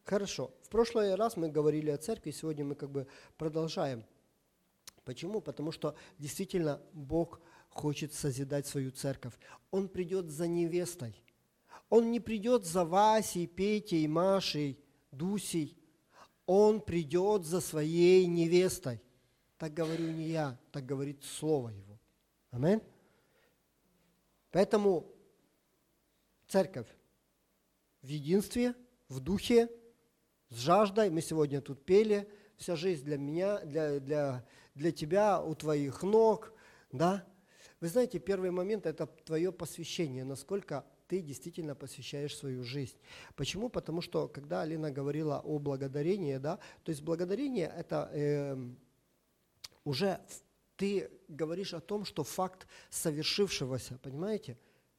Хорошо. В прошлый раз мы говорили о церкви, сегодня мы как бы продолжаем. Почему? Потому что действительно Бог хочет созидать свою церковь. Он придет за невестой. Он не придет за Васей, Петей, Машей, Дусей. Он придет за своей невестой. Так говорю не я, так говорит Слово Его. Аминь. Поэтому церковь в единстве, в духе, с жаждой. Мы сегодня тут пели. Вся жизнь для меня, для тебя, у твоих ног. Да? Вы знаете, первый момент – это твое посвящение, насколько ты действительно посвящаешь свою жизнь. Почему? Потому что, когда Алина говорила о благодарении, да, то есть благодарение – это уже ты говоришь о том, что факт совершившегося, понимаете?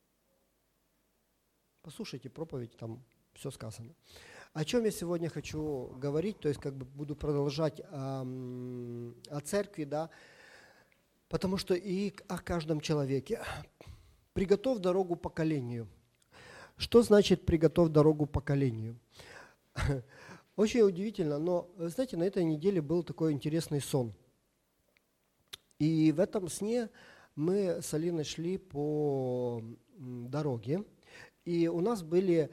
Послушайте проповедь, там все сказано. О чем я сегодня хочу говорить, то есть как бы буду продолжать о церкви, да, потому что и о каждом человеке. Приготовь дорогу поколению. Что значит приготовь дорогу поколению? Очень удивительно, но, знаете, на этой неделе был такой интересный сон. И в этом сне мы с Алиной шли по дороге, и у нас был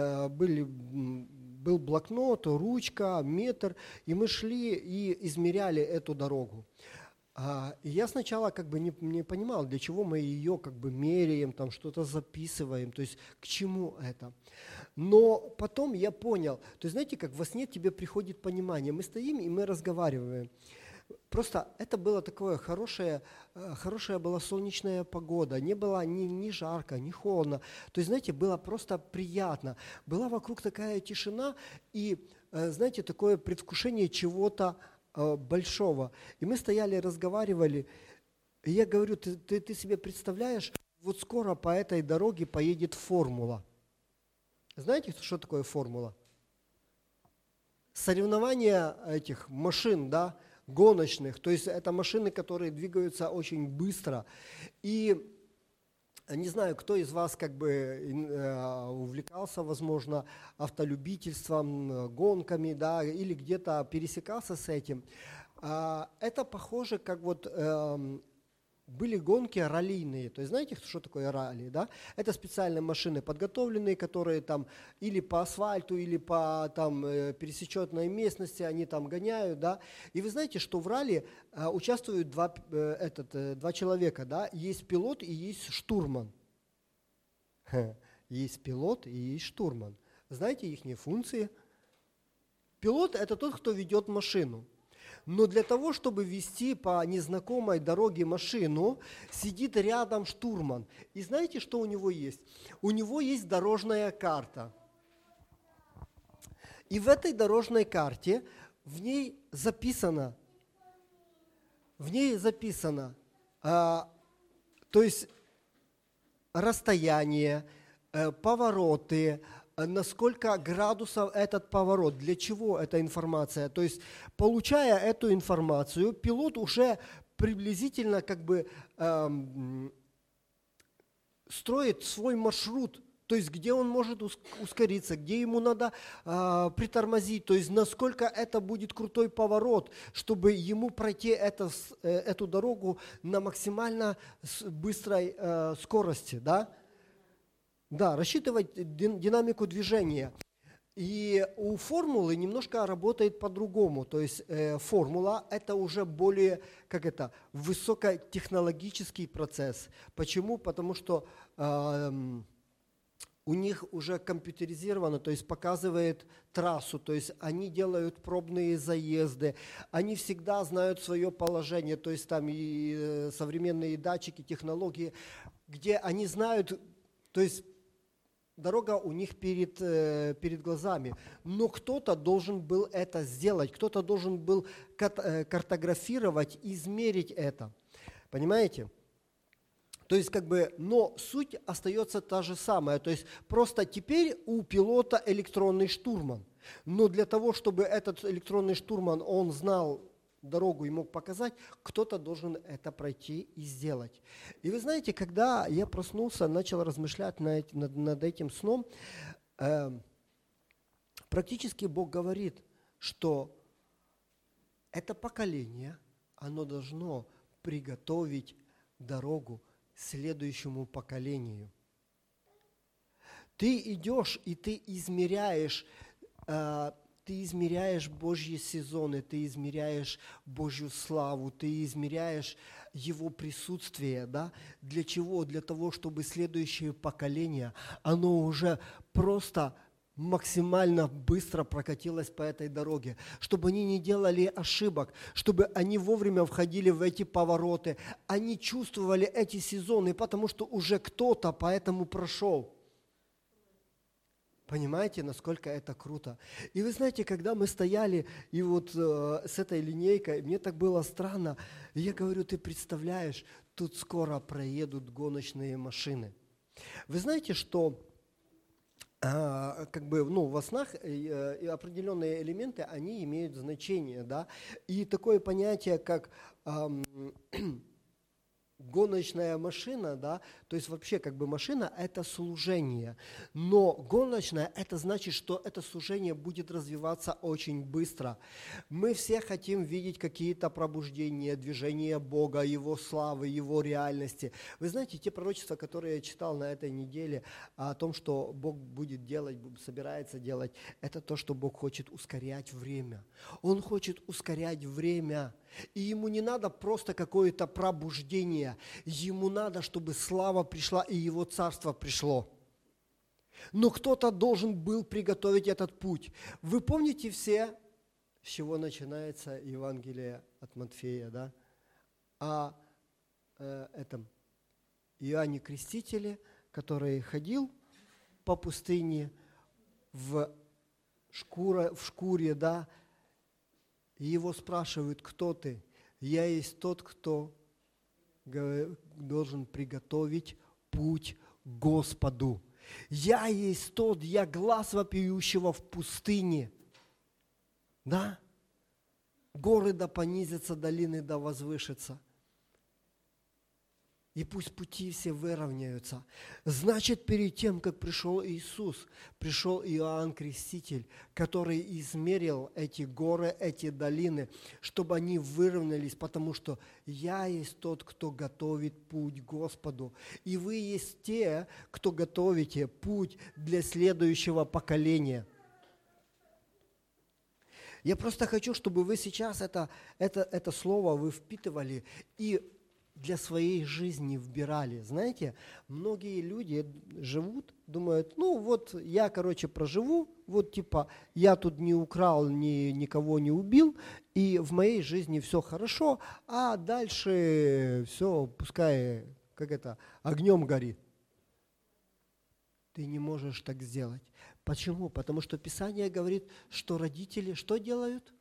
блокнот, ручка, метр, и мы шли и измеряли эту дорогу. И я сначала как бы не понимал, для чего мы ее как бы меряем, там что-то записываем, то есть к чему это. Но потом я понял, то есть знаете, как во сне тебе приходит понимание, мы стоим и мы разговариваем. Просто это было такое хорошая была солнечная погода, не было ни жарко, ни холодно. То есть, знаете, было просто приятно. Была вокруг такая тишина и, знаете, такое предвкушение чего-то большого. И мы стояли, разговаривали, и я говорю, ты себе представляешь, вот скоро по этой дороге поедет формула. Знаете, что такое формула? Соревнования этих машин, да, гоночных, то есть это машины, которые двигаются очень быстро. И не знаю, кто из вас как бы увлекался, возможно, автолюбительством, гонками, да, или где-то пересекался с этим. Это похоже, как вот были гонки раллийные. То есть знаете, что такое ралли, да? Это специальные машины подготовленные, которые там или по асфальту, или по там пересеченной местности они там гоняют, да? И вы знаете, что в ралли участвуют два человека, да? Есть пилот и есть штурман. Есть пилот и есть штурман. Знаете их функции? Пилот – это тот, кто ведет машину. Но для того, чтобы вести по незнакомой дороге машину, сидит рядом штурман. И знаете, что у него есть? У него есть дорожная карта. И в этой дорожной карте в ней записано, то есть расстояние, повороты, на сколько градусов этот поворот, для чего эта информация. То есть, получая эту информацию, пилот уже приблизительно как бы строит свой маршрут, то есть где он может ускориться, где ему надо притормозить, то есть насколько это будет крутой поворот, чтобы ему пройти эту дорогу на максимально быстрой скорости, да? Да, рассчитывать динамику движения. И у формулы немножко работает по-другому. То есть формула – это уже более, высокотехнологический процесс. Почему? Потому что у них уже компьютеризировано, то есть показывает трассу, то есть они делают пробные заезды, они всегда знают свое положение, то есть там и современные датчики, технологии, где они знают, то есть дорога у них перед глазами, но кто-то должен был это сделать, кто-то должен был картографировать, измерить это. Понимаете? То есть но суть остается та же самая. То есть просто теперь у пилота электронный штурман. Но для того, чтобы этот электронный штурман, он знал дорогу и мог показать, кто-то должен это пройти и сделать. И вы знаете, когда я проснулся, начал размышлять над этим сном, Практически Бог говорит, что это поколение, оно должно приготовить дорогу следующему поколению. Ты идешь и ты измеряешь Божьи сезоны, ты измеряешь Божью славу, ты измеряешь Его присутствие, да? Для чего? Для того, чтобы следующее поколение, оно уже просто максимально быстро прокатилось по этой дороге, чтобы они не делали ошибок, чтобы они вовремя входили в эти повороты, они чувствовали эти сезоны, потому что уже кто-то по этому прошел. Понимаете, насколько это круто? И вы знаете, когда мы стояли и вот с этой линейкой, мне так было странно. И я говорю, ты представляешь, тут скоро проедут гоночные машины. Вы знаете, что во снах определенные элементы, они имеют значение, да? И такое понятие, как гоночная машина, да, то есть вообще как бы машина – это служение, но гоночная – это значит, что это служение будет развиваться очень быстро. Мы все хотим видеть какие-то пробуждения, движения Бога, Его славы, Его реальности. Вы знаете, те пророчества, которые я читал на этой неделе о том, что Бог будет делать, собирается делать, это то, что Бог хочет ускорять время. Он хочет ускорять время. И ему не надо просто какое-то пробуждение, ему надо, чтобы слава пришла и его царство пришло. Но кто-то должен был приготовить этот путь. Вы помните все, с чего начинается Евангелие от Матфея, да? О этом Иоанне Крестителе, который ходил по пустыне в шкуре, да? И его спрашивают, кто ты? Я есть тот, кто должен приготовить путь Господу. Я есть тот, я глас вопиющего в пустыне. Да? Горы да понизятся, долины да возвышатся. И пусть пути все выровняются. Значит, перед тем, как пришел Иисус, пришел Иоанн Креститель, который измерил эти горы, эти долины, чтобы они выровнялись, потому что я есть тот, кто готовит путь Господу. И вы есть те, кто готовите путь для следующего поколения. Я просто хочу, чтобы вы сейчас это слово вы впитывали и для своей жизни вбирали. Знаете, многие люди живут, думают, я, проживу, я тут не украл, никого не убил, и в моей жизни все хорошо, а дальше все, пускай, огнем горит. Ты не можешь так сделать. Почему? Потому что Писание говорит, что родители что делают?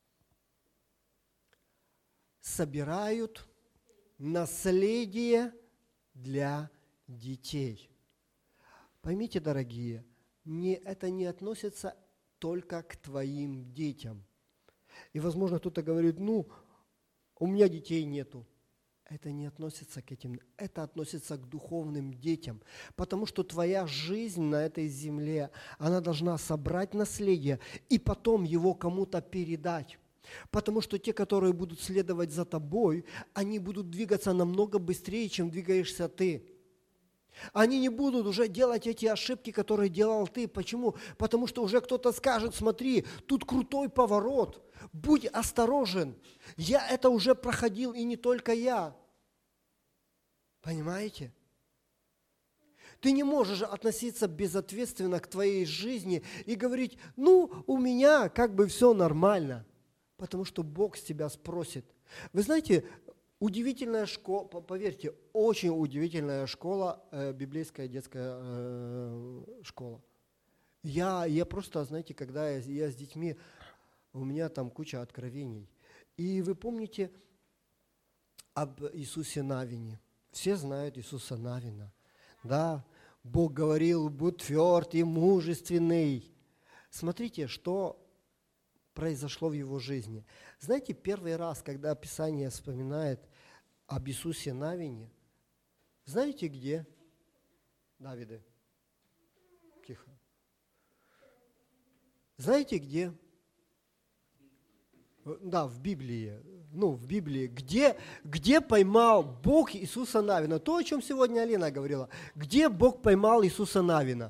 Собирают наследие для детей. Поймите, дорогие, это не относится только к твоим детям. И, возможно, кто-то говорит, у меня детей нету. Это не относится к этим, это относится к духовным детям. Потому что твоя жизнь на этой земле, она должна собрать наследие и потом его кому-то передать. Потому что те, которые будут следовать за тобой, они будут двигаться намного быстрее, чем двигаешься ты. Они не будут уже делать эти ошибки, которые делал ты. Почему? Потому что уже кто-то скажет, смотри, тут крутой поворот, будь осторожен. Я это уже проходил, и не только я. Понимаете? Ты не можешь относиться безответственно к твоей жизни и говорить, у меня все нормально. Потому что Бог с тебя спросит. Вы знаете, удивительная школа, поверьте, очень удивительная школа, библейская детская школа. Я просто, знаете, когда я с детьми, у меня там куча откровений. И вы помните об Иисусе Навине. Все знают Иисуса Навина. Да, Бог говорил, будь тверд и мужественный. Смотрите, что произошло в его жизни. Знаете, первый раз, когда Писание вспоминает об Иисусе Навине, знаете где? Давиде, тихо. Знаете где? Да, в Библии. В Библии. Где поймал Бог Иисуса Навина? То, о чем сегодня Алина говорила. Где Бог поймал Иисуса Навина?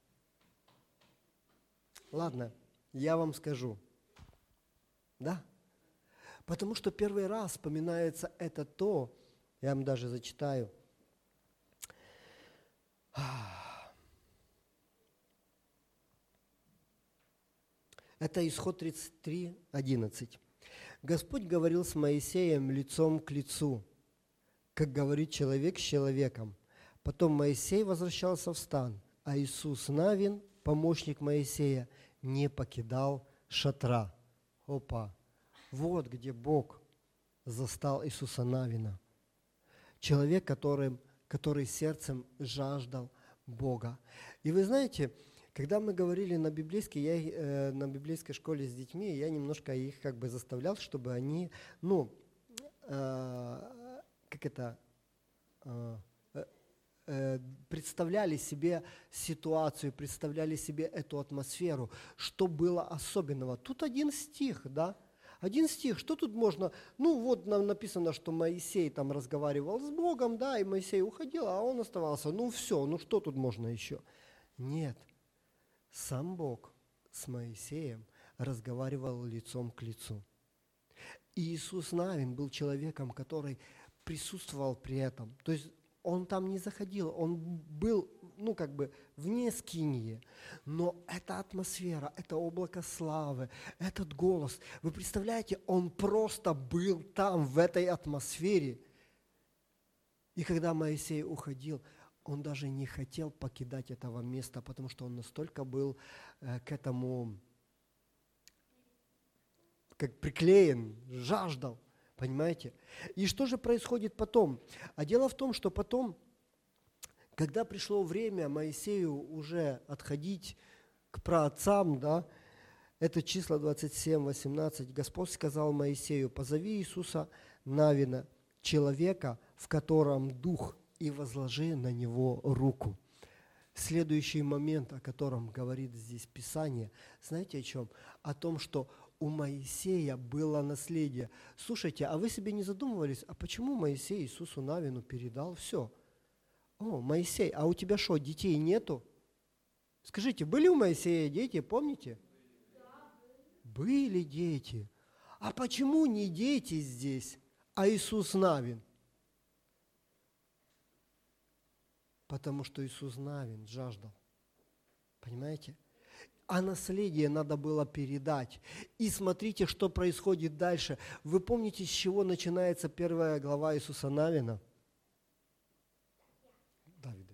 Ладно, я вам скажу. Да? Потому что первый раз вспоминается это то, я вам даже зачитаю. Это Исход 33:11. Господь говорил с Моисеем лицом к лицу, как говорит человек с человеком. Потом Моисей возвращался в стан, а Иисус Навин, помощник Моисея, не покидал шатра. Опа! Вот где Бог застал Иисуса Навина. Человек, который сердцем жаждал Бога. И вы знаете, когда мы говорили на библейской, на библейской школе с детьми, я немножко их как бы заставлял, чтобы они, представляли себе ситуацию, представляли себе эту атмосферу, что было особенного. Тут один стих, да? Один стих, что тут можно? Вот нам написано, что Моисей там разговаривал с Богом, да, и Моисей уходил, а он оставался. Все, что тут можно еще? Нет. Сам Бог с Моисеем разговаривал лицом к лицу. И Иисус Навин был человеком, который присутствовал при этом. То есть он там не заходил, он был, вне скинии. Но эта атмосфера, это облако славы, этот голос, вы представляете, он просто был там, в этой атмосфере. И когда Моисей уходил, он даже не хотел покидать этого места, потому что он настолько был к этому, как приклеен, жаждал, понимаете? И что же происходит потом? А дело в том, что потом, когда пришло время Моисею уже отходить к праотцам, да, это числа 27-18, Господь сказал Моисею: «Позови Иисуса Навина, человека, в котором дух, и возложи на него руку». Следующий момент, о котором говорит здесь Писание, знаете о чем? О том, что у Моисея было наследие. Слушайте, а вы себе не задумывались, а почему Моисей Иисусу Навину передал все? Моисей, а у тебя что, детей нету? Скажите, были у Моисея дети, помните? Были дети. А почему не дети здесь, а Иисус Навин? Потому что Иисус Навин жаждал. Понимаете? А наследие надо было передать. И смотрите, что происходит дальше. Вы помните, с чего начинается 1 глава Иисуса Навина? Давида.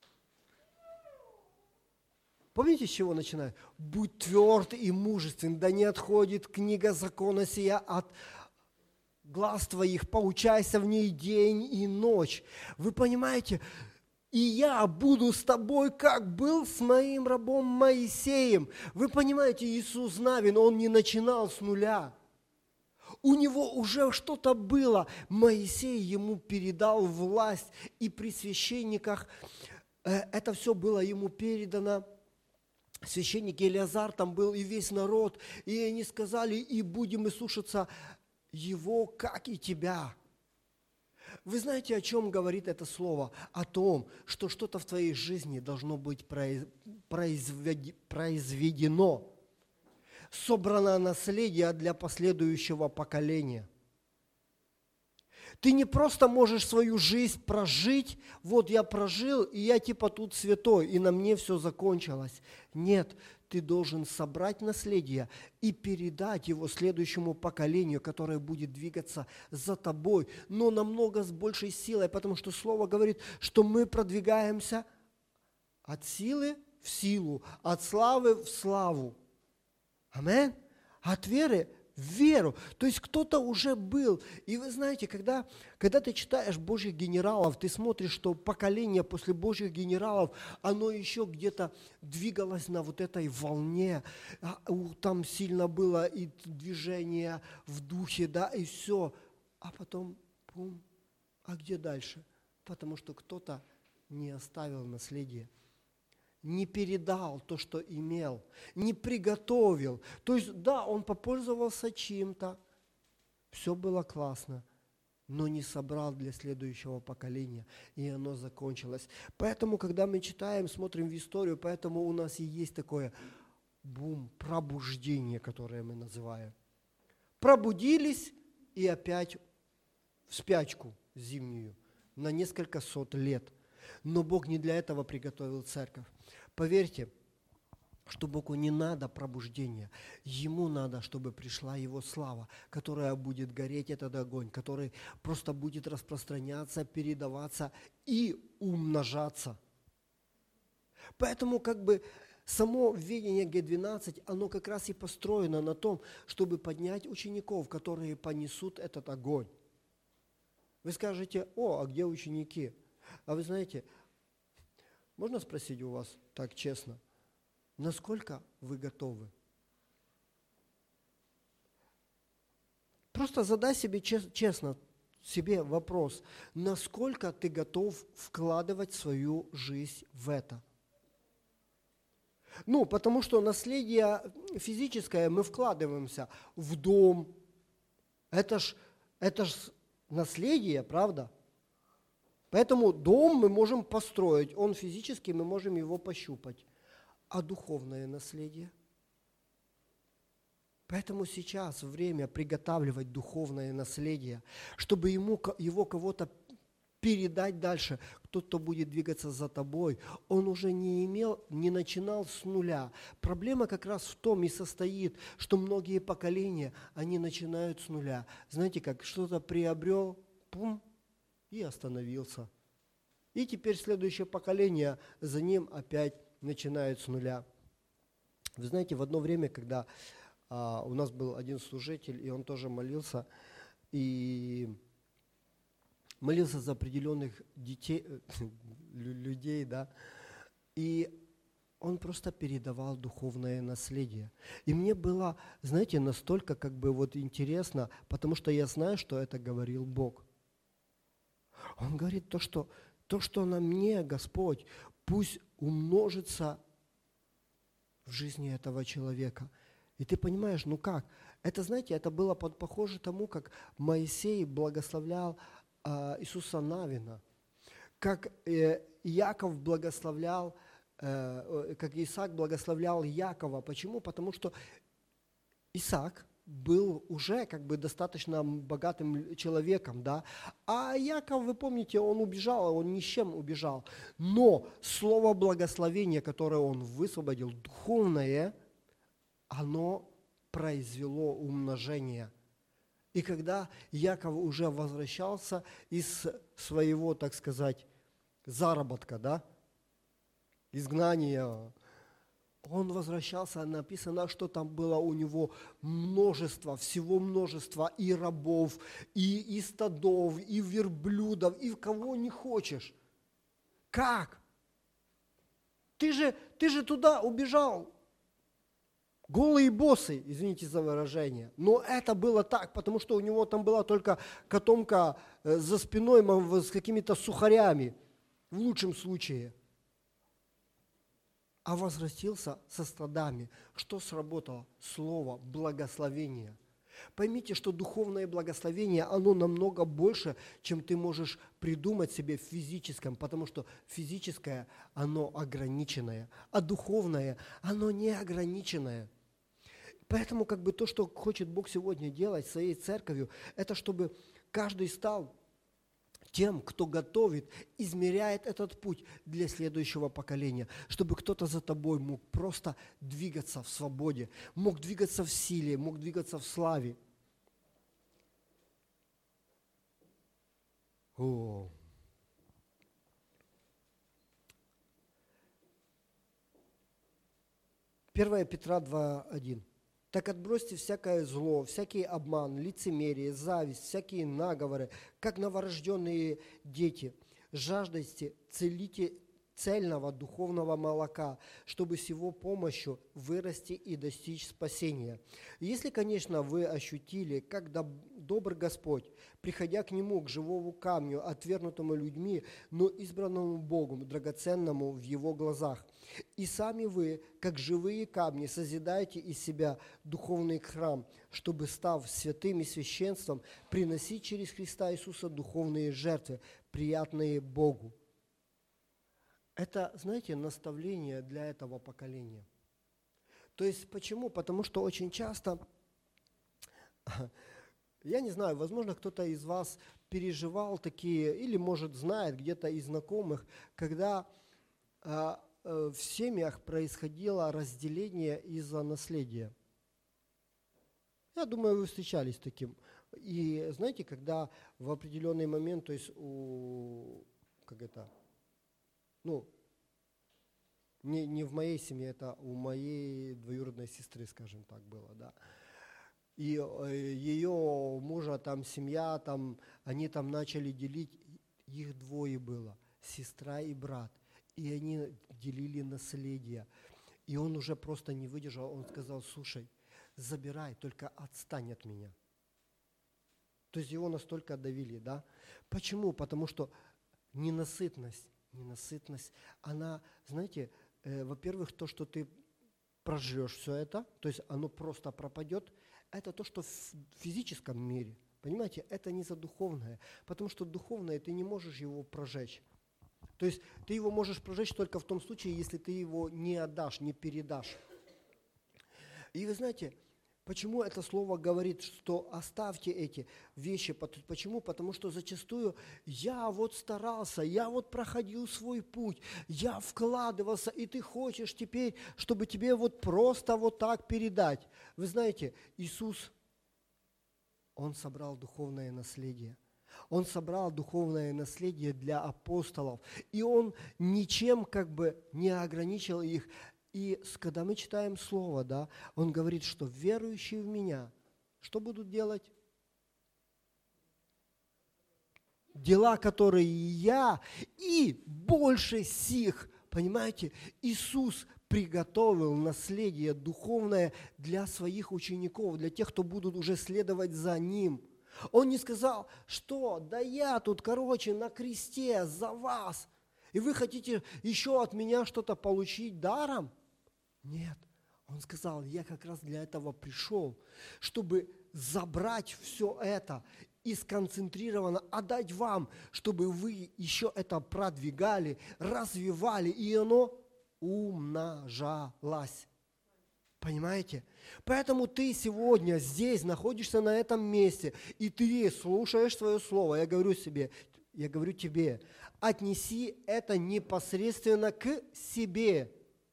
Помните, с чего начинает? «Будь тверд и мужествен, да не отходит книга закона сия от глаз твоих, поучайся в ней день и ночь». Вы понимаете? «И я буду с тобой, как был с моим рабом Моисеем». Вы понимаете, Иисус Навин, он не начинал с нуля. У него уже что-то было. Моисей ему передал власть, и при священниках это все было ему передано. Священник Елеазар там был, и весь народ, и они сказали: «И будем мы слушаться его, как и тебя». Вы знаете, о чем говорит это слово? О том, что что-то в твоей жизни должно быть произведено. Собрано наследие для последующего поколения. Ты не просто можешь свою жизнь прожить, вот я прожил, и я типа тут святой, и на мне все закончилось. Нет, ты должен собрать наследие и передать его следующему поколению, которое будет двигаться за тобой, но намного с большей силой, потому что Слово говорит, что мы продвигаемся от силы в силу, от славы в славу. Аминь. От веры в веру. То есть кто-то уже был. И вы знаете, когда ты читаешь Божьих генералов, ты смотришь, что поколение после Божьих генералов, оно еще где-то двигалось на вот этой волне. Там сильно было и движение в духе, да, и все. А потом, бум, а где дальше? Потому что кто-то не оставил наследие. не передал то, что имел, не приготовил. То есть, да, он попользовался чем-то, все было классно, но не собрал для следующего поколения, и оно закончилось. Поэтому, когда мы читаем, смотрим в историю, поэтому у нас и есть такое пробуждение, которое мы называем. Пробудились и опять в спячку зимнюю на несколько сот лет. Но Бог не для этого приготовил церковь. Поверьте, что Богу не надо пробуждения. Ему надо, чтобы пришла Его слава, которая будет гореть, этот огонь, который просто будет распространяться, передаваться и умножаться. Поэтому само введение Г-12, оно как раз и построено на том, чтобы поднять учеников, которые понесут этот огонь. Вы скажете: а где ученики? А вы знаете, можно спросить у вас так честно, насколько вы готовы? Просто задай себе честно себе вопрос, насколько ты готов вкладывать свою жизнь в это? Потому что наследие физическое мы вкладываемся в дом. Это ж наследие, правда? Поэтому дом мы можем построить, он физически, мы можем его пощупать. А духовное наследие? Поэтому сейчас время приготавливать духовное наследие, чтобы его кого-то передать дальше. Кто-то будет двигаться за тобой, он уже не начинал с нуля. Проблема как раз в том и состоит, что многие поколения, они начинают с нуля. Знаете, как что-то приобрел, и остановился. И теперь следующее поколение за ним опять начинает с нуля. Вы знаете, в одно время, когда у нас был один служитель, и он тоже молился, и молился за определенных детей, людей, да, и он просто передавал духовное наследие. И мне было, знаете, настолько интересно, потому что я знаю, что это говорил Бог. Он говорит, то, что на мне, Господь, пусть умножится в жизни этого человека. И ты понимаешь, как? Это, знаете, это было похоже тому, как Моисей благословлял Иисуса Навина, как Иаков благословлял, как Исаак благословлял Якова. Почему? Потому что Исаак был уже достаточно богатым человеком, да, а Яков, вы помните, он убежал, он ни с чем убежал. Но слово благословения, которое он высвободил, духовное, оно произвело умножение. И когда Яков уже возвращался из своего, так сказать, заработка, да, изгнания, он возвращался, написано, что там было у него всего множество и рабов, и стадов, и верблюдов, и кого не хочешь. Как? Ты же туда убежал. Голый и босый, извините за выражение. Но это было так, потому что у него там была только котомка за спиной с какими-то сухарями, в лучшем случае. А возвратился со стадами. Что сработало? Слово благословения. Поймите, что духовное благословение, оно намного больше, чем ты можешь придумать себе в физическом, потому что физическое, оно ограниченное, а духовное, оно неограниченное. Поэтому то, что хочет Бог сегодня делать своей церковью, это чтобы каждый стал тем, кто готовит, измеряет этот путь для следующего поколения, чтобы кто-то за тобой мог просто двигаться в свободе, мог двигаться в силе, мог двигаться в славе. О. 1 Петра 2:1. Так отбросьте всякое зло, всякий обман, лицемерие, зависть, всякие наговоры, как новорожденные дети. Жаждайте, цельного духовного молока, чтобы с его помощью вырасти и достичь спасения. Если, конечно, вы ощутили, как добр Господь, приходя к Нему, к живому камню, отвергнутому людьми, но избранному Богом, драгоценному в Его глазах, и сами вы, как живые камни, созидаете из себя духовный храм, чтобы, став святым и священством, приносить через Христа Иисуса духовные жертвы, приятные Богу. Это, знаете, наставление для этого поколения. То есть почему? Потому что очень часто, я не знаю, возможно, кто-то из вас переживал такие, или, может, знает где-то из знакомых, когда в семьях происходило разделение из-за наследия. Я думаю, вы встречались с таким. И знаете, когда в определенный момент, то есть не в моей семье, это у моей двоюродной сестры, скажем так, было, да. И ее мужа, там, семья, там, они там начали делить, их двое было, сестра и брат. И они делили наследие. И он уже просто не выдержал, он сказал: слушай, забирай, только отстань от меня. То есть его настолько давили, да? Почему? Потому что ненасытность, она, знаете, во-первых, то, что ты прожрешь все это, то есть оно просто пропадет, это то, что в физическом мире, понимаете, это не за духовное, потому что духовное ты не можешь его прожечь. То есть ты его можешь прожечь только в том случае, если ты его не отдашь, не передашь. И вы знаете, почему это слово говорит, что оставьте эти вещи? Почему? Потому что зачастую я вот старался, я вот проходил свой путь, я вкладывался, и ты хочешь теперь, чтобы тебе вот просто вот так передать. Вы знаете, Иисус, Он собрал духовное наследие. Он собрал духовное наследие для апостолов, и Он ничем как бы не ограничил их. И когда мы читаем Слово, да, Он говорит, что верующие в Меня, что будут делать? Дела, которые Я, и больше сих. Понимаете, Иисус приготовил наследие духовное для своих учеников, для тех, кто будут уже следовать за Ним. Он не сказал, что да я тут, на кресте за вас, и вы хотите еще от меня что-то получить даром? Нет. Он сказал, я как раз для этого пришел, чтобы забрать все это и сконцентрированно отдать вам, чтобы вы еще это продвигали, развивали, и оно умножалось. Понимаете? Поэтому ты сегодня здесь находишься на этом месте, и ты слушаешь свое слово. Я говорю тебе, отнеси это непосредственно к себе.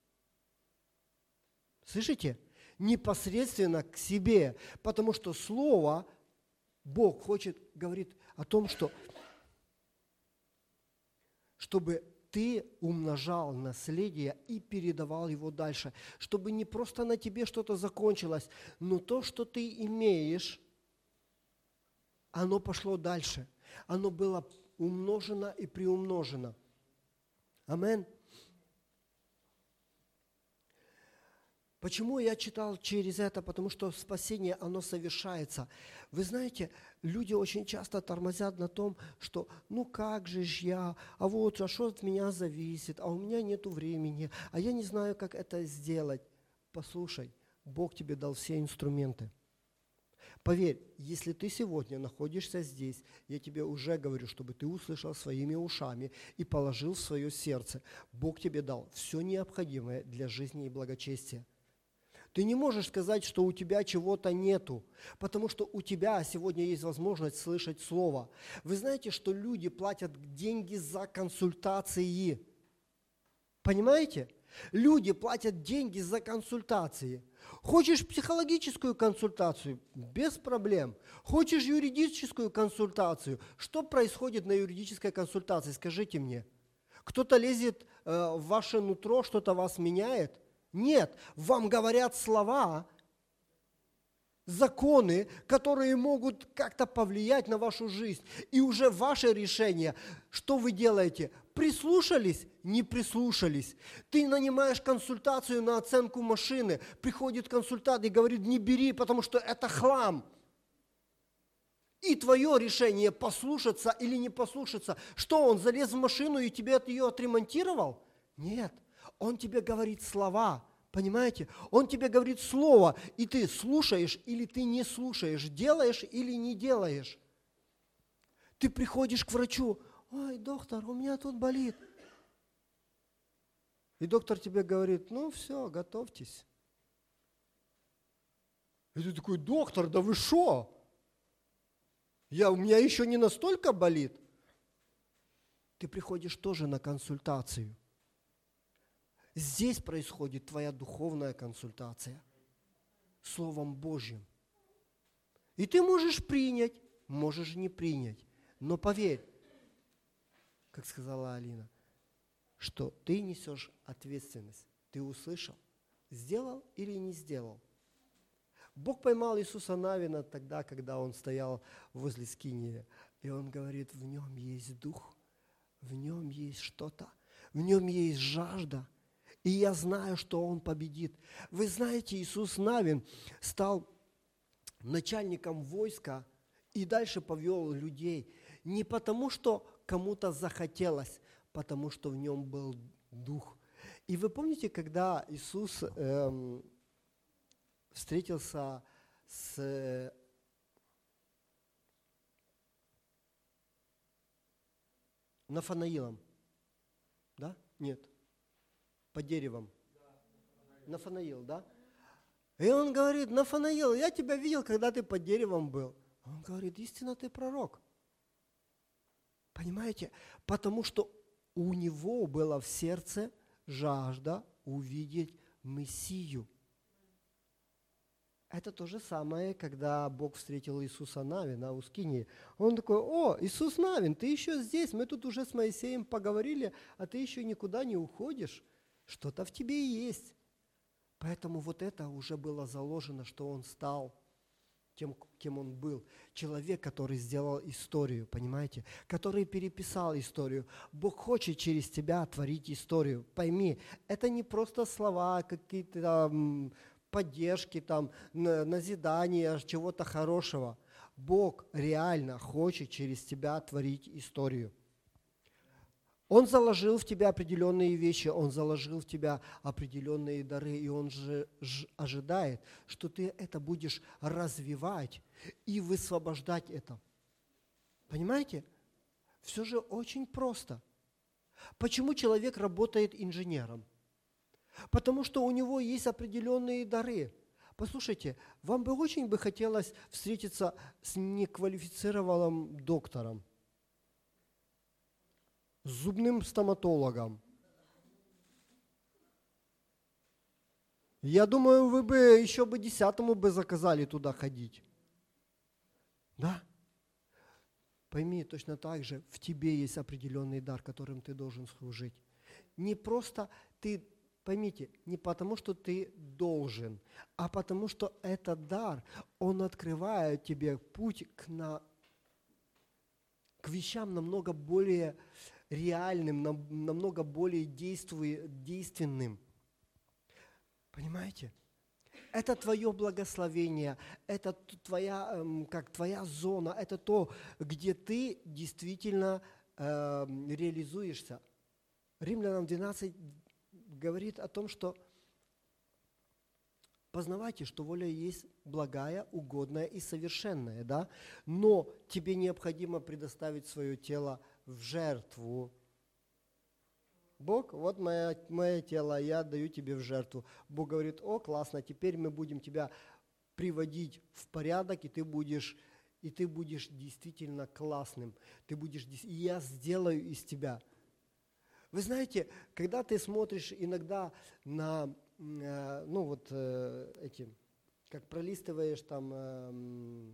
Слышите? Непосредственно к себе. Потому что слово, Бог говорит о том, чтобы ты умножал наследие и передавал его дальше, чтобы не просто на тебе что-то закончилось, но то, что ты имеешь, оно пошло дальше. Оно было умножено и приумножено. Аминь. Почему я читал через это? Потому что спасение, оно совершается. Вы знаете, люди очень часто тормозят на том, что ну как же ж я, а что от меня зависит, а у меня нету времени, а я не знаю, как это сделать. Послушай, Бог тебе дал все инструменты. Поверь, если ты сегодня находишься здесь, я тебе уже говорю, чтобы ты услышал своими ушами и положил в свое сердце. Бог тебе дал все необходимое для жизни и благочестия. Ты не можешь сказать, что у тебя чего-то нету, потому что у тебя сегодня есть возможность слышать Слово. Вы знаете, что люди платят деньги за консультации? Понимаете? Люди платят деньги за консультации. Хочешь психологическую консультацию? Без проблем. Хочешь юридическую консультацию? Что происходит на юридической консультации? Скажите мне. Кто-то лезет в ваше нутро, что-то вас меняет? Нет, вам говорят слова, законы, которые могут как-то повлиять на вашу жизнь. И уже ваше решение, что вы делаете, Прислушались? Не прислушались. Ты нанимаешь консультацию на оценку машины, приходит консультант и говорит, не бери, потому что это хлам. И твое решение послушаться или не послушаться. Что, он залез в машину и тебе от ее отремонтировал? Нет. Он тебе говорит слова, понимаете? Он тебе говорит слово, и ты слушаешь или ты не слушаешь, делаешь или не делаешь. Ты приходишь к врачу, ой, доктор, у меня тут болит. И доктор тебе говорит, ну все, готовьтесь. И ты такой, доктор, да вы шо? У меня еще не настолько болит. Ты приходишь тоже на консультацию. Здесь происходит твоя духовная консультация Словом Божьим. И ты можешь принять, можешь не принять. Но поверь, как сказала Алина, что ты несешь ответственность. Ты услышал, сделал или не сделал. Бог поймал Иисуса Навина тогда, когда он стоял возле скинии. И он говорит, в нем есть дух, в нем есть что-то, в нем есть жажда. И я знаю, что он победит. Вы знаете, Иисус Навин стал начальником войска и дальше повел людей. Не потому, что кому-то захотелось, потому что в нем был дух. И вы помните, когда Иисус встретился с Нафанаилом? Да? Нет. Под деревом. Нафанаил, да? И он говорит, Нафанаил, я тебя видел, когда ты под деревом был. Он говорит, истинно ты пророк. Понимаете? Потому что у него была в сердце жажда увидеть Мессию. Это то же самое, когда Бог встретил Иисуса Навина у скинии. Он такой, о, Иисус Навин, ты еще здесь, мы тут уже с Моисеем поговорили, а ты еще никуда не уходишь. Что-то в тебе и есть. Поэтому вот это уже было заложено, что он стал тем, кем он был. Человек, который сделал историю, понимаете? Который переписал историю. Бог хочет через тебя творить историю. Пойми, это не просто слова, какие-то там поддержки, там, назидания, чего-то хорошего. Бог реально хочет через тебя творить историю. Он заложил в тебя определенные вещи, Он заложил в тебя определенные дары, и Он же ожидает, что ты это будешь развивать и высвобождать это. Понимаете? Все же очень просто. Почему человек работает инженером? Потому что у него есть определенные дары. Послушайте, вам бы очень хотелось встретиться с неквалифицированным доктором, с зубным стоматологом. Я думаю, вы бы еще бы 10-му бы заказали туда ходить. Да? Пойми, точно так же в тебе есть определенный дар, которым ты должен служить. Не просто ты, поймите, не потому, что ты должен, а потому, что этот дар, он открывает тебе путь к вещам намного более реальным, намного более действенным. Понимаете? Это твое благословение, это твоя зона, это то, где ты действительно реализуешься. Римлянам 12 говорит о том, что познавайте, что воля есть благая, угодная и совершенная, да? Но тебе необходимо предоставить свое тело в жертву. Бог, вот мое тело, я даю тебе в жертву. Бог говорит, о, классно, теперь мы будем тебя приводить в порядок, и ты будешь действительно классным. И я сделаю из тебя. Вы знаете, когда ты смотришь иногда на, как пролистываешь там,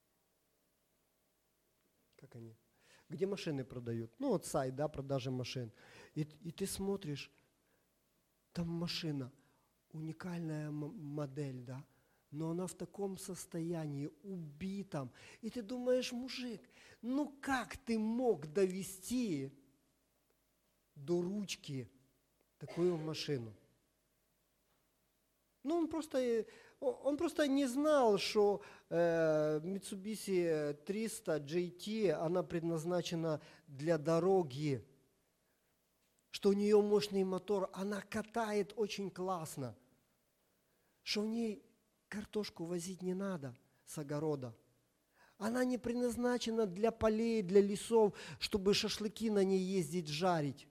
как они, где машины продают, сайт, да, продажи машин, и ты смотришь, там машина, уникальная модель, да, но она в таком состоянии, убитом, и ты думаешь, мужик, как ты мог довести до ручки такую машину. Ну, он просто не знал, что Mitsubishi 300 GT, она предназначена для дороги, что у нее мощный мотор, она катает очень классно, что в ней картошку возить не надо с огорода. Она не предназначена для полей, для лесов, чтобы шашлыки на ней ездить, жарить.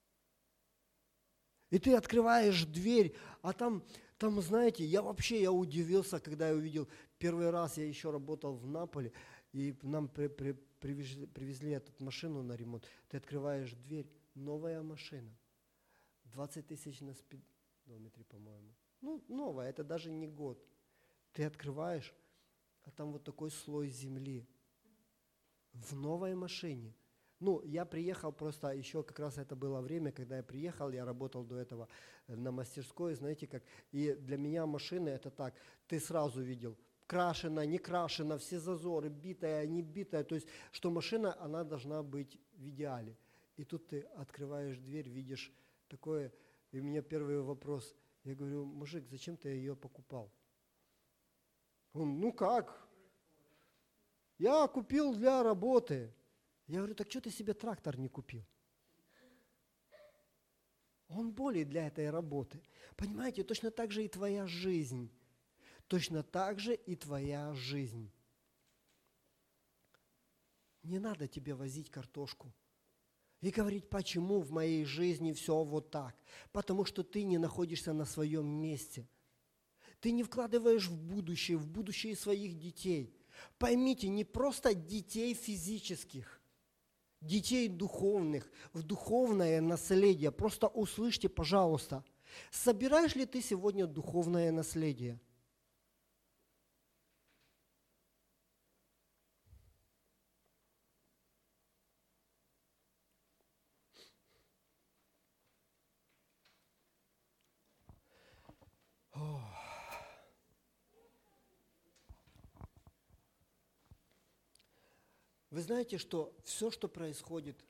И ты открываешь дверь, а там, знаете, я удивился, когда я увидел, первый раз я еще работал в Наполе, и нам привезли эту машину на ремонт. Ты открываешь дверь, новая машина, 20 тысяч на спидометре, по-моему. Ну, новая, это даже не год. Ты открываешь, а там вот такой слой земли в новой машине. Ну, я приехал просто, еще как раз это было время, когда я приехал, я работал до этого на мастерской, знаете как, и для меня машины это так, ты сразу видел, крашена, не крашена, все зазоры, битая, не битая, то есть, что машина, она должна быть в идеале. И тут ты открываешь дверь, видишь такое, и у меня первый вопрос, я говорю, мужик, зачем ты ее покупал? Он, ну как? Я купил для работы. Я говорю, так что ты себе трактор не купил? Он более для этой работы. Понимаете, точно так же и твоя жизнь. Точно так же и твоя жизнь. Не надо тебе возить картошку. И говорить, почему в моей жизни все вот так. Потому что ты не находишься на своем месте. Ты не вкладываешь в будущее своих детей. Поймите, не просто детей физических, детей духовных, в духовное наследие. Просто услышьте, пожалуйста, собираешь ли ты сегодня духовное наследие? Вы знаете, что все, что происходит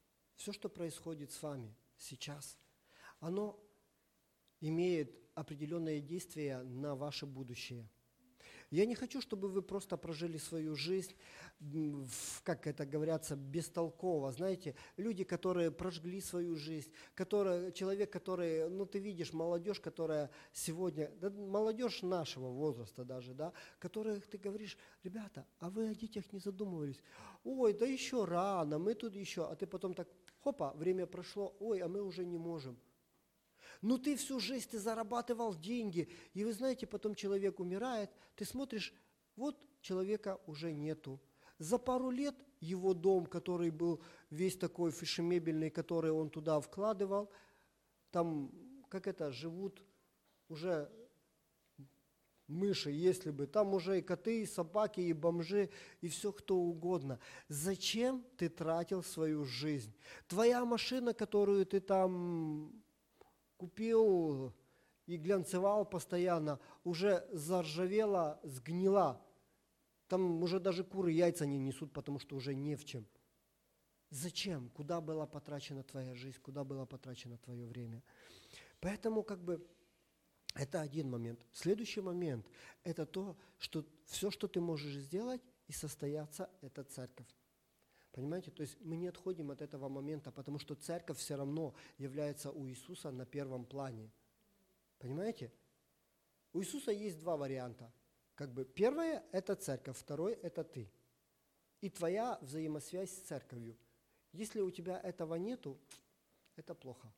с вами сейчас, оно имеет определенное действие на ваше будущее. Я не хочу, чтобы вы просто прожили свою жизнь, как это говорится, бестолково. Знаете, люди, которые прожгли свою жизнь, человек, который, ну ты видишь, молодежь, которая сегодня, да, молодежь нашего возраста даже, да, которых ты говоришь, ребята, а вы о детях не задумывались? Ой, да еще рано, мы тут еще, а ты потом так, хопа, время прошло, ой, а мы уже не можем. Ну ты всю жизнь, ты зарабатывал деньги, и вы знаете, потом человек умирает, ты смотришь, вот человека уже нету. За пару лет его дом, который был весь такой фешенебельный, который он туда вкладывал, там, живут уже мыши, если бы, там уже и коты, и собаки, и бомжи, и все кто угодно. Зачем ты тратил свою жизнь? Твоя машина, которую ты там купил и глянцевал постоянно, уже заржавела, сгнила. Там уже даже куры яйца не несут, потому что уже не в чем. Зачем? Куда была потрачена твоя жизнь? Куда было потрачено твое время? Поэтому это один момент. Следующий момент – это то, что все, что ты можешь сделать и состояться, это церковь. Понимаете, то есть мы не отходим от этого момента, потому что церковь все равно является у Иисуса на первом плане. Понимаете? У Иисуса есть два варианта. Первое – это церковь, второй – это ты. И твоя взаимосвязь с церковью. Если у тебя этого нету, это плохо.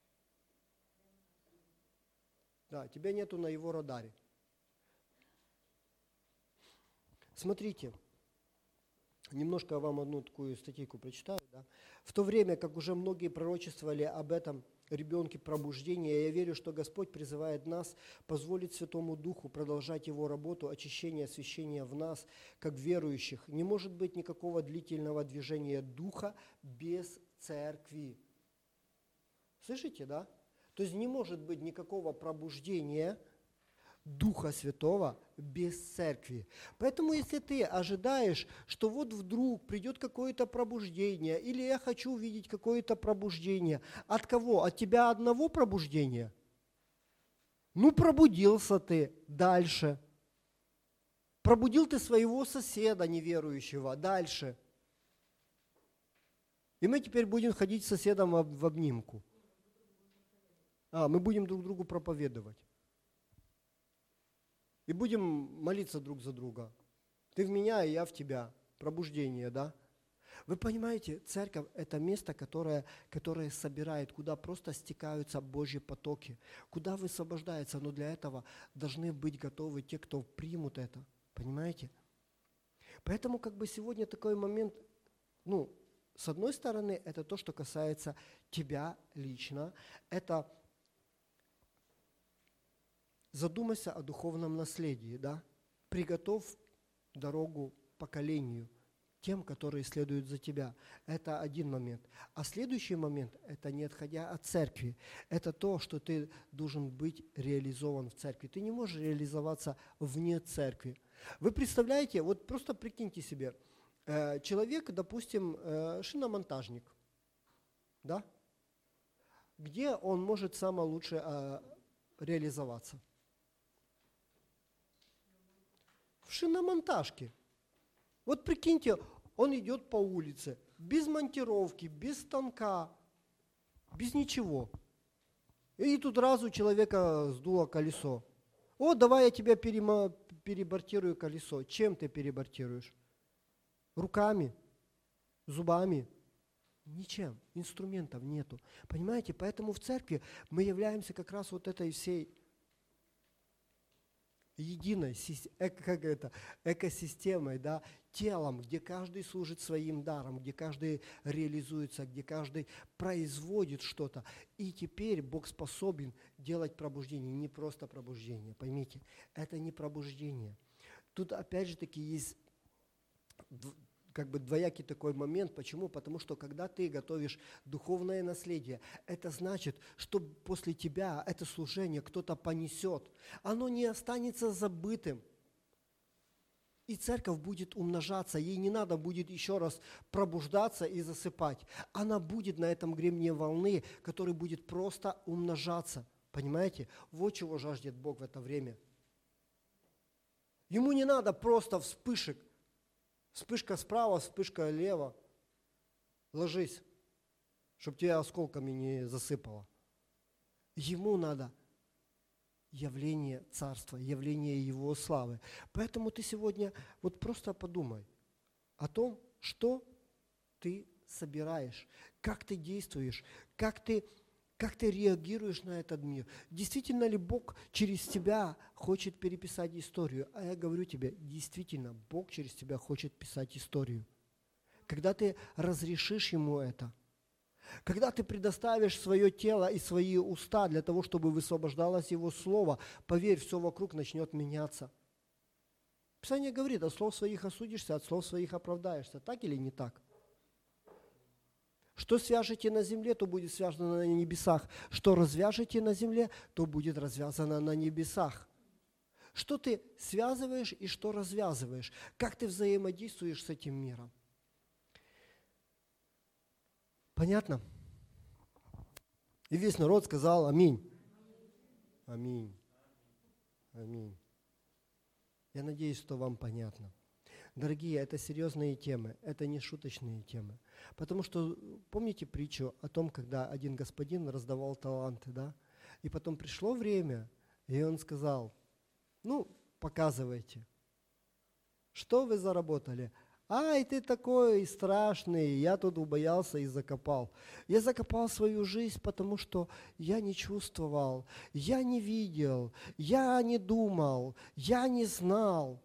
Да, тебя нету на его радаре. Смотрите. Немножко вам одну такую статейку прочитаю. Да? В то время, как уже многие пророчествовали об этом ребенке пробуждения, я верю, что Господь призывает нас позволить Святому Духу продолжать Его работу очищения, освящения в нас, как верующих. Не может быть никакого длительного движения Духа без церкви. Слышите, да? То есть не может быть никакого пробуждения Духа Святого без церкви. Поэтому если ты ожидаешь, что вот вдруг придет какое-то пробуждение, или я хочу увидеть какое-то пробуждение, от кого? От тебя одного пробуждения? Ну, пробудился ты, дальше. Пробудил ты своего соседа неверующего, дальше. И мы теперь будем ходить с соседом в обнимку. Мы будем друг другу проповедовать. И будем молиться друг за друга. Ты в меня, и я в тебя. Пробуждение, да? Вы понимаете, церковь – это место, которое собирает, куда просто стекаются Божьи потоки, куда высвобождается. Но для этого должны быть готовы те, кто примут это. Понимаете? Поэтому сегодня такой момент, с одной стороны, это то, что касается тебя лично, это задумайся о духовном наследии, да? Приготовь дорогу поколению, тем, которые следуют за тебя. Это один момент. А следующий момент – это не отходя от церкви. Это то, что ты должен быть реализован в церкви. Ты не можешь реализоваться вне церкви. Вы представляете, вот просто прикиньте себе, человек, допустим, шиномонтажник, да? Где он может самое лучше реализоваться? В шиномонтажке. Вот прикиньте, он идет по улице, без монтировки, без станка, без ничего. И тут раз у человека сдуло колесо. Давай я тебя перебортирую колесо. Чем ты перебортируешь? Руками? Зубами? Ничем. Инструментов нету. Понимаете? Поэтому в церкви мы являемся как раз вот этой всей единой экосистемой, да, телом, где каждый служит своим даром, где каждый реализуется, где каждый производит что-то. И теперь Бог способен делать пробуждение, не просто пробуждение, поймите, это не пробуждение. Тут опять же таки есть двоякий такой момент. Почему? Потому что когда ты готовишь духовное наследие, это значит, что после тебя это служение кто-то понесет. Оно не останется забытым. И церковь будет умножаться, ей не надо будет еще раз пробуждаться и засыпать. Она будет на этом гребне волны, который будет просто умножаться. Понимаете? Вот чего жаждет Бог в это время. Ему не надо просто вспышек. Вспышка справа, вспышка лево. Ложись, чтобы тебя осколками не засыпало. Ему надо явление Царства, явление Его славы. Поэтому ты сегодня вот просто подумай о том, что ты собираешь, как ты действуешь, как ты реагируешь на этот мир. Действительно ли Бог через тебя хочет переписать историю? А я говорю тебе, действительно, Бог через тебя хочет писать историю. Когда ты разрешишь Ему это, когда ты предоставишь свое тело и свои уста для того, чтобы высвобождалось Его Слово, поверь, все вокруг начнет меняться. Писание говорит, от слов своих осудишься, от слов своих оправдаешься. Так или не так? Что свяжете на земле, то будет связано на небесах. Что развяжете на земле, то будет развязано на небесах. Что ты связываешь и что развязываешь? Как ты взаимодействуешь с этим миром? Понятно? И весь народ сказал аминь. Аминь. Аминь. Я надеюсь, что вам понятно. Дорогие, это серьезные темы, это не шуточные темы. Потому что, помните притчу о том, когда один господин раздавал таланты, да? И потом пришло время, и он сказал, показывайте, что вы заработали. Ай, ты такой страшный, я тут убоялся и закопал. Я закопал свою жизнь, потому что я не чувствовал, я не видел, я не думал, я не знал.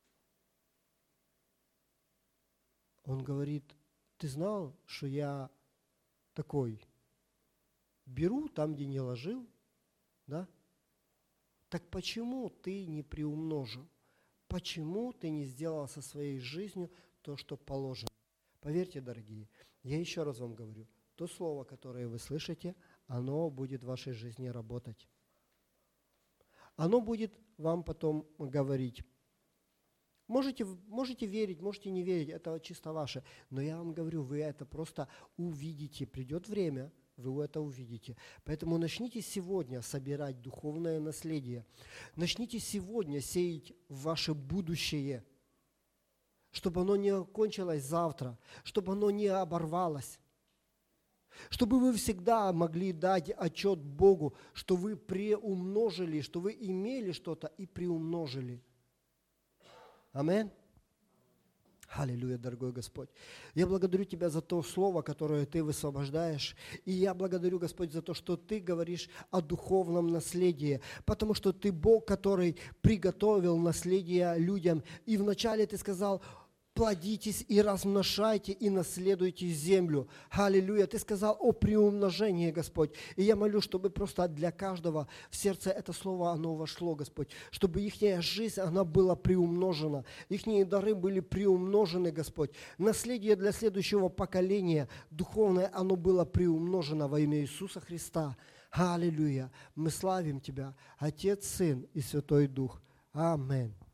Он говорит, ты знал, что я такой? Беру там, где не ложил, да? Так почему ты не приумножил? Почему ты не сделал со своей жизнью то, что положено? Поверьте, дорогие, я еще раз вам говорю, то слово, которое вы слышите, оно будет в вашей жизни работать. оно будет вам потом говорить. Можете верить, можете не верить, это чисто ваше. Но я вам говорю, вы это просто увидите. Придет время, вы это увидите. Поэтому начните сегодня собирать духовное наследие. Начните сегодня сеять в ваше будущее, чтобы оно не окончилось завтра, чтобы оно не оборвалось. Чтобы вы всегда могли дать отчет Богу, что вы приумножили, что вы имели что-то и приумножили. Аминь. Аллилуйя, дорогой Господь. Я благодарю Тебя за то слово, которое Ты высвобождаешь. И я благодарю, Господь, за то, что Ты говоришь о духовном наследии. Потому что Ты Бог, который приготовил наследие людям. И вначале Ты сказал: плодитесь и размножайте, и наследуйте землю. Аллилуйя. Ты сказал о приумножении, Господь. И я молю, чтобы просто для каждого в сердце это слово, оно вошло, Господь. Чтобы их жизнь, она была приумножена. Их дары были приумножены, Господь. Наследие для следующего поколения, духовное, оно было приумножено во имя Иисуса Христа. Аллилуйя. Мы славим Тебя, Отец, Сын и Святой Дух. Аминь.